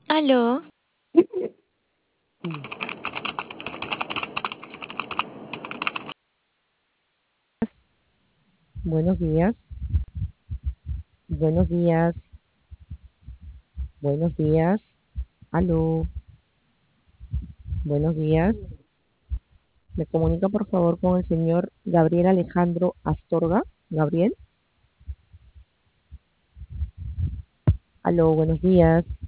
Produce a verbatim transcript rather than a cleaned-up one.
Aló, Buenos días, buenos días, buenos días. Aló, buenos días. ¿Me comunica por favor con el señor Gabriel Alejandro Astorga? Gabriel. Aló, buenos días.